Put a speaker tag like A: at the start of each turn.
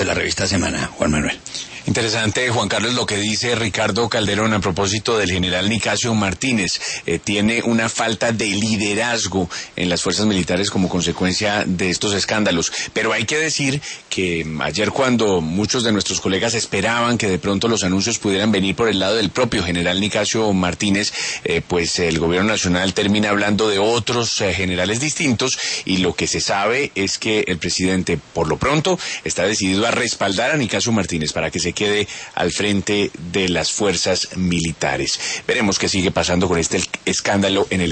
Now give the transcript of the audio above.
A: de la revista Semana, Juan Manuel.
B: Interesante, Juan Carlos, lo que dice Ricardo Calderón a propósito del general Nicasio Martínez. Tiene una falta de liderazgo en las fuerzas militares como consecuencia de estos escándalos. Pero hay que decir que ayer, cuando muchos de nuestros colegas esperaban que de pronto los anuncios pudieran venir por el lado del propio general Nicasio Martínez, pues el gobierno nacional termina hablando de otros generales distintos, y lo que se sabe es que el presidente, por lo pronto, está decidido a respaldar a Nicasio Martínez para que se quede al frente de las fuerzas militares. Veremos qué sigue pasando con este escándalo en el